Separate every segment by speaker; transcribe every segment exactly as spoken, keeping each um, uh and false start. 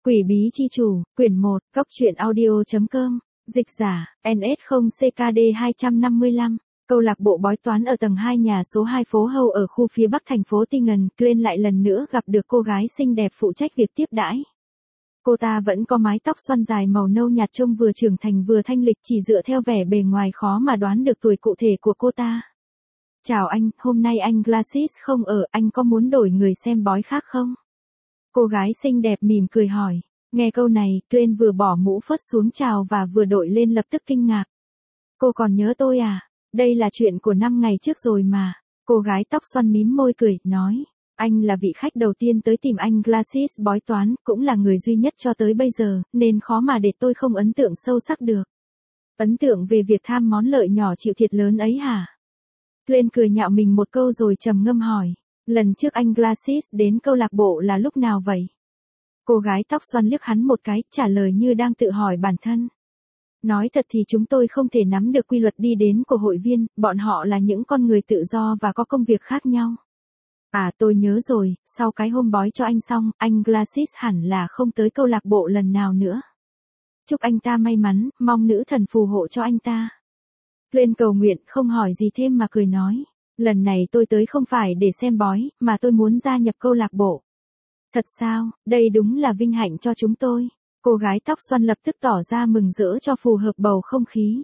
Speaker 1: Quỷ bí chi chủ, quyển một, góc truyện audio.com, dịch giả, en ét không C K D hai trăm năm mươi lăm, câu lạc bộ bói toán ở tầng hai nhà số hai phố Hầu ở khu phía bắc thành phố Tingen, Glenn lại lần nữa gặp được cô gái xinh đẹp phụ trách việc tiếp đãi. Cô ta vẫn có mái tóc xoăn dài màu nâu nhạt trông vừa trưởng thành vừa thanh lịch, chỉ dựa theo vẻ bề ngoài khó mà đoán được tuổi cụ thể của cô ta. Chào anh, hôm nay anh Glasses không ở, anh có muốn đổi người xem bói khác không? Cô gái xinh đẹp mỉm cười hỏi. Nghe câu này, Glenn vừa bỏ mũ phớt xuống chào và vừa đội lên lập tức kinh ngạc. Cô còn nhớ tôi à? Đây là chuyện của năm ngày trước rồi mà. Cô gái tóc xoăn mím môi cười, nói. Anh là vị khách đầu tiên tới tìm anh Glasses bói toán, cũng là người duy nhất cho tới bây giờ, nên khó mà để tôi không ấn tượng sâu sắc được. Ấn tượng về việc tham món lợi nhỏ chịu thiệt lớn ấy hả? Glenn cười nhạo mình một câu rồi trầm ngâm hỏi. Lần trước anh Glasses đến câu lạc bộ là lúc nào vậy? Cô gái tóc xoăn liếc hắn một cái, trả lời như đang tự hỏi bản thân. Nói thật thì chúng tôi không thể nắm được quy luật đi đến của hội viên, bọn họ là những con người tự do và có công việc khác nhau. À tôi nhớ rồi, sau cái hôm bói cho anh xong, anh Glasses hẳn là không tới câu lạc bộ lần nào nữa. Chúc anh ta may mắn, mong nữ thần phù hộ cho anh ta. Glenn cầu nguyện không hỏi gì thêm mà cười nói. Lần này tôi tới không phải để xem bói, mà tôi muốn gia nhập câu lạc bộ. Thật sao, đây đúng là vinh hạnh cho chúng tôi. Cô gái tóc xoăn lập tức tỏ ra mừng rỡ cho phù hợp bầu không khí.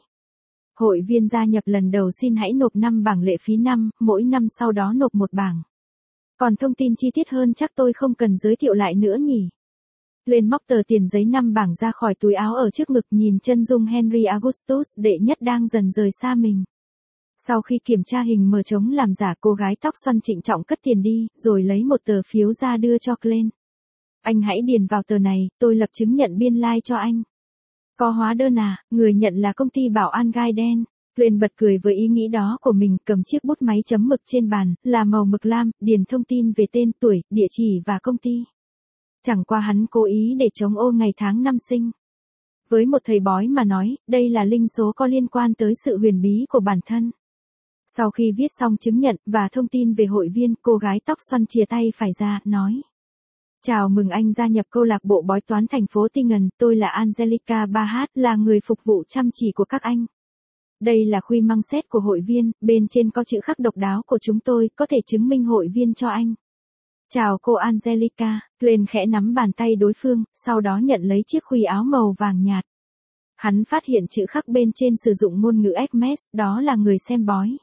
Speaker 1: Hội viên gia nhập lần đầu xin hãy nộp năm bảng lệ phí năm, mỗi năm sau đó nộp một bảng. Còn thông tin chi tiết hơn chắc tôi không cần giới thiệu lại nữa nhỉ. Lên móc tờ tiền giấy năm bảng ra khỏi túi áo ở trước ngực, nhìn chân dung Henry Augustus đệ nhất đang dần rời xa mình. Sau khi kiểm tra hình mờ trống làm giả, cô gái tóc xoăn trịnh trọng cất tiền đi, rồi lấy một tờ phiếu ra đưa cho Glenn. Anh hãy điền vào tờ này, tôi lập chứng nhận biên lai like cho anh. Có hóa đơn à, người nhận là công ty bảo an gai đen. Glenn bật cười với ý nghĩ đó của mình, cầm chiếc bút máy chấm mực trên bàn, là màu mực lam, điền thông tin về tên, tuổi, địa chỉ và công ty. Chẳng qua hắn cố ý để trống ô ngày tháng năm sinh. Với một thầy bói mà nói, đây là linh số có liên quan tới sự huyền bí của bản thân. Sau khi viết xong chứng nhận và thông tin về hội viên, cô gái tóc xoăn chìa tay phải ra, nói. Chào mừng anh gia nhập câu lạc bộ bói toán thành phố Tingen, tôi là Angelica Bahat, là người phục vụ chăm chỉ của các anh. Đây là khuy măng xét của hội viên, bên trên có chữ khắc độc đáo của chúng tôi, có thể chứng minh hội viên cho anh. Chào cô Angelica, Glenn khẽ nắm bàn tay đối phương, sau đó nhận lấy chiếc khuy áo màu vàng nhạt. Hắn phát hiện chữ khắc bên trên sử dụng ngôn ngữ Hermes, đó là người xem bói.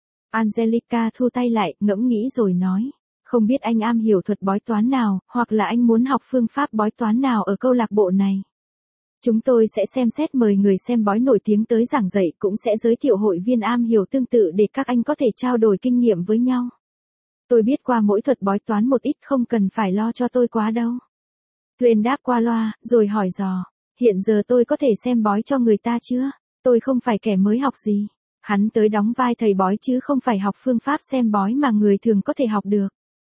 Speaker 1: Angelica thu tay lại, ngẫm nghĩ rồi nói. Không biết anh am hiểu thuật bói toán nào, hoặc là anh muốn học phương pháp bói toán nào ở câu lạc bộ này. Chúng tôi sẽ xem xét mời người xem bói nổi tiếng tới giảng dạy, cũng sẽ giới thiệu hội viên am hiểu tương tự để các anh có thể trao đổi kinh nghiệm với nhau. Tôi biết qua mỗi thuật bói toán một ít, không cần phải lo cho tôi quá đâu. Glenn đáp qua loa, rồi hỏi dò. Hiện giờ tôi có thể xem bói cho người ta chưa? Tôi không phải kẻ mới học gì. Hắn tới đóng vai thầy bói chứ không phải học phương pháp xem bói mà người thường có thể học được.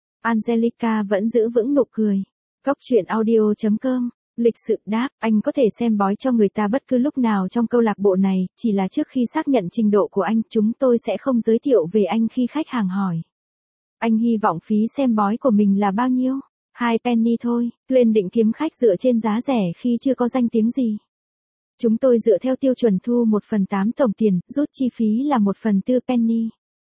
Speaker 1: Angelica vẫn giữ vững nụ cười. Góc truyện audio.com, lịch sự đáp, anh có thể xem bói cho người ta bất cứ lúc nào trong câu lạc bộ này, chỉ là trước khi xác nhận trình độ của anh, chúng tôi sẽ không giới thiệu về anh khi khách hàng hỏi. Anh hy vọng phí xem bói của mình là bao nhiêu? Hai penny thôi. Glenn định kiếm khách dựa trên giá rẻ khi chưa có danh tiếng gì. Chúng tôi dựa theo tiêu chuẩn thu một phần tám tổng tiền, rút chi phí là một phần tư penny.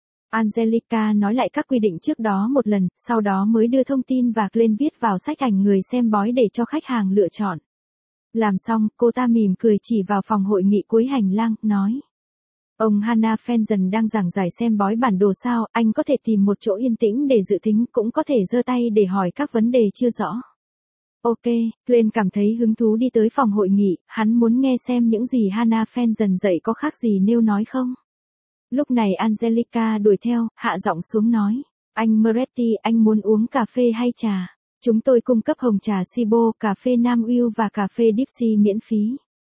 Speaker 1: Angelica nói lại các quy định trước đó một lần, sau đó mới đưa thông tin và Glenn viết vào sách ảnh người xem bói để cho khách hàng lựa chọn. Làm xong, cô ta mỉm cười chỉ vào phòng hội nghị cuối hành lang, nói. Ông Hannah Fenton đang giảng giải xem bói bản đồ sao, anh có thể tìm một chỗ yên tĩnh để dự tính, cũng có thể giơ tay để hỏi các vấn đề chưa rõ. Ok, Glenn cảm thấy hứng thú đi tới phòng hội nghị, hắn muốn nghe xem những gì Hannah Fenton dạy có khác gì nếu nói không. Lúc này Angelica đuổi theo, hạ giọng xuống nói. Anh Moretti, anh muốn uống cà phê hay trà? Chúng tôi cung cấp hồng trà Sibo, cà phê Nam Uy và cà phê Dipsy miễn phí.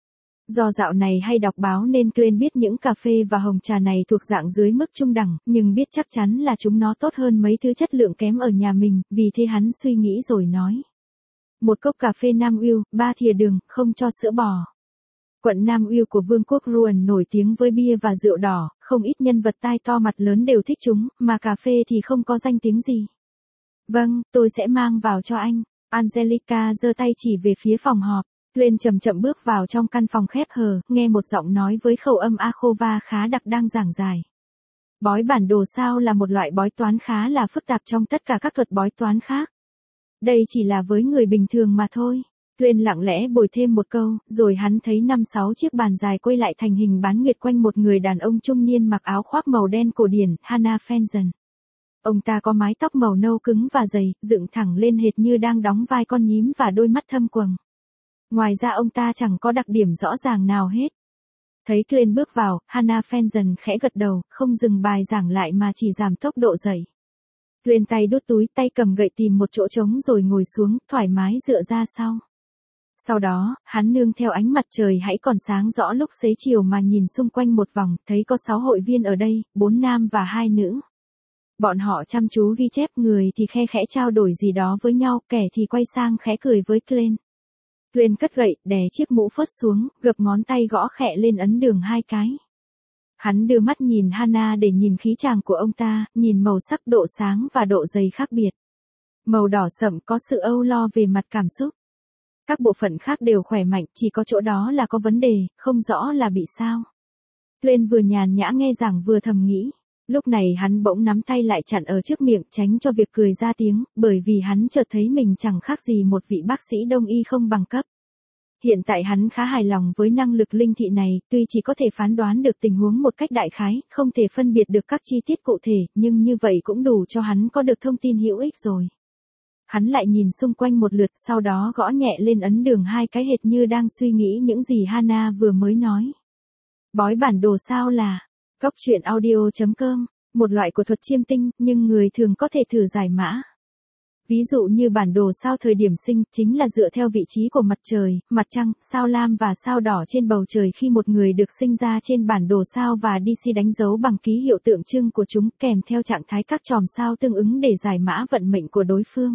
Speaker 1: Do dạo này hay đọc báo nên Glenn biết những cà phê và hồng trà này thuộc dạng dưới mức trung đẳng, nhưng biết chắc chắn là chúng nó tốt hơn mấy thứ chất lượng kém ở nhà mình, vì thế hắn suy nghĩ rồi nói. Một cốc cà phê Nam Uy, ba thìa đường, không cho sữa bò. Quận Nam Uy của Vương quốc Rouen nổi tiếng với bia và rượu đỏ, không ít nhân vật tai to mặt lớn đều thích chúng, mà cà phê thì không có danh tiếng gì. Vâng, tôi sẽ mang vào cho anh. Angelica giơ tay chỉ về phía phòng họp. Glenn chậm chậm bước vào trong căn phòng khép hờ, nghe một giọng nói với khẩu âm Akova khá đặc đang giảng giải. Bói bản đồ sao là một loại bói toán khá là phức tạp trong tất cả các thuật bói toán khác. Đây chỉ là với người bình thường mà thôi. Glenn lặng lẽ bồi thêm một câu, rồi hắn thấy năm sáu chiếc bàn dài quay lại thành hình bán nguyệt quanh một người đàn ông trung niên mặc áo khoác màu đen cổ điển, Hannah Fenton. Ông ta có mái tóc màu nâu cứng và dày, dựng thẳng lên hệt như đang đóng vai con nhím và đôi mắt thâm quầng. Ngoài ra ông ta chẳng có đặc điểm rõ ràng nào hết. Thấy Glenn bước vào, Hannah Fenton khẽ gật đầu, không dừng bài giảng lại mà chỉ giảm tốc độ dậy. Glenn tay đút túi, tay cầm gậy tìm một chỗ trống rồi ngồi xuống, thoải mái dựa ra sau. Sau đó, hắn nương theo ánh mặt trời hãy còn sáng rõ lúc xế chiều mà nhìn xung quanh một vòng, thấy có sáu hội viên ở đây, bốn nam và hai nữ. Bọn họ chăm chú ghi chép, người thì khe khẽ trao đổi gì đó với nhau, kẻ thì quay sang khẽ cười với Glenn. Glenn cất gậy, đè chiếc mũ phớt xuống, gập ngón tay gõ khẽ lên ấn đường hai cái. Hắn đưa mắt nhìn Hannah để nhìn khí chàng của ông ta, nhìn màu sắc, độ sáng và độ dày khác biệt. Màu đỏ sậm có sự âu lo về mặt cảm xúc. Các bộ phận khác đều khỏe mạnh, chỉ có chỗ đó là có vấn đề, không rõ là bị sao. Glenn vừa nhàn nhã nghe giảng vừa thầm nghĩ. Lúc này hắn bỗng nắm tay lại chặn ở trước miệng tránh cho việc cười ra tiếng, bởi vì hắn chợt thấy mình chẳng khác gì một vị bác sĩ đông y không bằng cấp. Hiện tại hắn khá hài lòng với năng lực linh thị này, tuy chỉ có thể phán đoán được tình huống một cách đại khái, không thể phân biệt được các chi tiết cụ thể, nhưng như vậy cũng đủ cho hắn có được thông tin hữu ích rồi. Hắn lại nhìn xung quanh một lượt, sau đó gõ nhẹ lên ấn đường hai cái hệt như đang suy nghĩ những gì Hannah vừa mới nói. Bói bản đồ sao là Cốc truyện audio chấm com, một loại của thuật chiêm tinh, nhưng người thường có thể thử giải mã. Ví dụ như bản đồ sao thời điểm sinh, chính là dựa theo vị trí của mặt trời, mặt trăng, sao lam và sao đỏ trên bầu trời khi một người được sinh ra trên bản đồ sao và đê xê đánh dấu bằng ký hiệu tượng trưng của chúng kèm theo trạng thái các chòm sao tương ứng để giải mã vận mệnh của đối phương.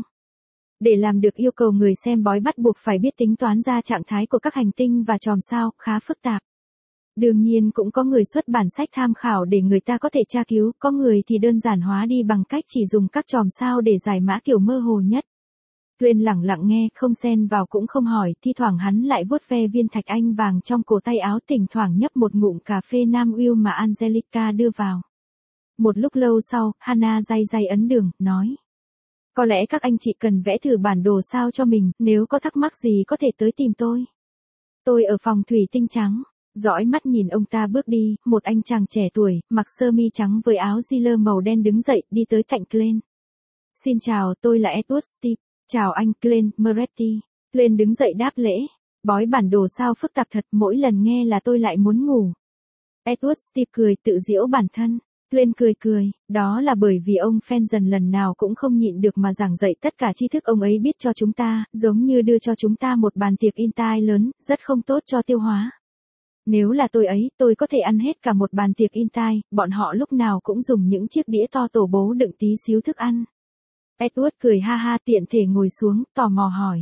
Speaker 1: Để làm được yêu cầu người xem bói bắt buộc phải biết tính toán ra trạng thái của các hành tinh và chòm sao, khá phức tạp. Đương nhiên cũng có người xuất bản sách tham khảo để người ta có thể tra cứu, có người thì đơn giản hóa đi bằng cách chỉ dùng các chòm sao để giải mã kiểu mơ hồ nhất. Glenn lặng lặng nghe, không xen vào cũng không hỏi, thi thoảng hắn lại vuốt ve viên thạch anh vàng trong cổ tay áo, thỉnh thoảng nhấp một ngụm cà phê Nam Uy mà Angelica đưa vào. Một lúc lâu sau, Hannah day day ấn đường, nói. Có lẽ các anh chị cần vẽ thử bản đồ sao cho mình, nếu có thắc mắc gì có thể tới tìm tôi. Tôi ở phòng thủy tinh trắng. Dõi mắt nhìn ông ta bước đi, một anh chàng trẻ tuổi, mặc sơ mi trắng với áo jean màu đen đứng dậy, đi tới cạnh Glenn. Xin chào, tôi là Edward Steve. Chào anh, Glenn Moretti. Glenn đứng dậy đáp lễ. Bói bản đồ sao phức tạp thật, mỗi lần nghe là tôi lại muốn ngủ. Edward Steve cười, tự giễu bản thân. Glenn cười cười, đó là bởi vì ông Fenton lần nào cũng không nhịn được mà giảng dạy tất cả tri thức ông ấy biết cho chúng ta, giống như đưa cho chúng ta một bàn tiệc intai lớn, rất không tốt cho tiêu hóa. Nếu là tôi ấy, tôi có thể ăn hết cả một bàn tiệc intai, bọn họ lúc nào cũng dùng những chiếc đĩa to tổ bố đựng tí xíu thức ăn. Edward cười ha ha, tiện thể ngồi xuống, tò mò hỏi.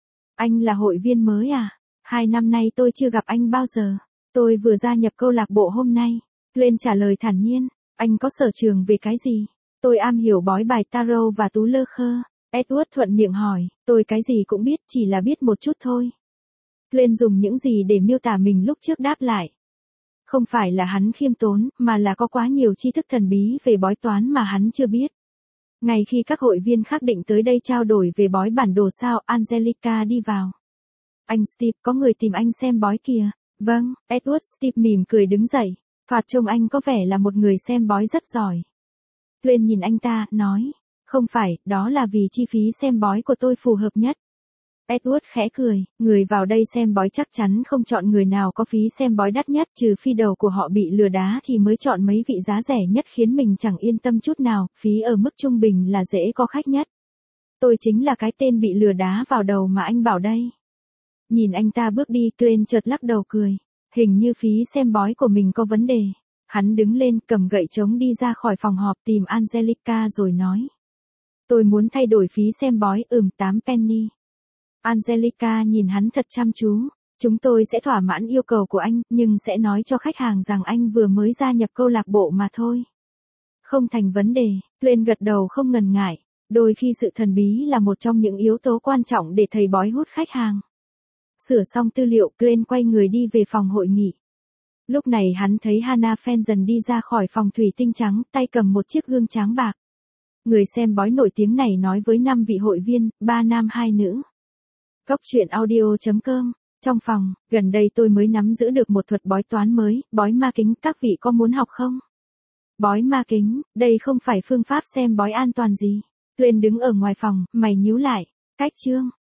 Speaker 1: Anh là hội viên mới à? Hai năm nay tôi chưa gặp anh bao giờ. Tôi vừa gia nhập câu lạc bộ hôm nay. Glenn trả lời thản nhiên. Anh có sở trường về cái gì? Tôi am hiểu bói bài tarot và tú lơ khơ. Edward thuận miệng hỏi. Tôi cái gì cũng biết, chỉ là biết một chút thôi. Glenn dùng những gì để miêu tả mình lúc trước đáp lại. Không phải là hắn khiêm tốn, mà là có quá nhiều tri thức thần bí về bói toán mà hắn chưa biết. Ngay khi các hội viên khác định tới đây trao đổi về bói bản đồ sao, Angelica đi vào. Anh Steve, có người tìm anh xem bói kìa. Vâng, Edward Steve mỉm cười đứng dậy. Thoạt trông anh có vẻ là một người xem bói rất giỏi. Glenn nhìn anh ta, nói. Không phải, đó là vì chi phí xem bói của tôi phù hợp nhất. Edward khẽ cười, người vào đây xem bói chắc chắn không chọn người nào có phí xem bói đắt nhất, trừ phi đầu của họ bị lừa đá thì mới chọn mấy vị giá rẻ nhất khiến mình chẳng yên tâm chút nào, phí ở mức trung bình là dễ có khách nhất. Tôi chính là cái tên bị lừa đá vào đầu mà anh bảo đây. Nhìn anh ta bước đi, Glenn chợt lắc đầu cười, hình như phí xem bói của mình có vấn đề. Hắn đứng lên, cầm gậy trống đi ra khỏi phòng họp tìm Angelica rồi nói. Tôi muốn thay đổi phí xem bói, ừm tám penny. Angelica nhìn hắn thật chăm chú. Chúng tôi sẽ thỏa mãn yêu cầu của anh, nhưng sẽ nói cho khách hàng rằng anh vừa mới gia nhập câu lạc bộ mà thôi. Không thành vấn đề, Glenn gật đầu không ngần ngại. Đôi khi sự thần bí là một trong những yếu tố quan trọng để thầy bói hút khách hàng. Sửa xong tư liệu, Glenn quay người đi về phòng hội nghị. Lúc này hắn thấy Hannah Fenton đi ra khỏi phòng thủy tinh trắng, tay cầm một chiếc gương trắng bạc. Người xem bói nổi tiếng này nói với năm vị hội viên, ba nam hai nữ. Cốc truyện audio chấm com. Trong phòng, gần đây tôi mới nắm giữ được một thuật bói toán mới, bói ma kính, các vị có muốn học không? Bói ma kính, đây không phải phương pháp xem bói an toàn gì. Glenn đứng ở ngoài phòng, mày nhíu lại. Cách chương.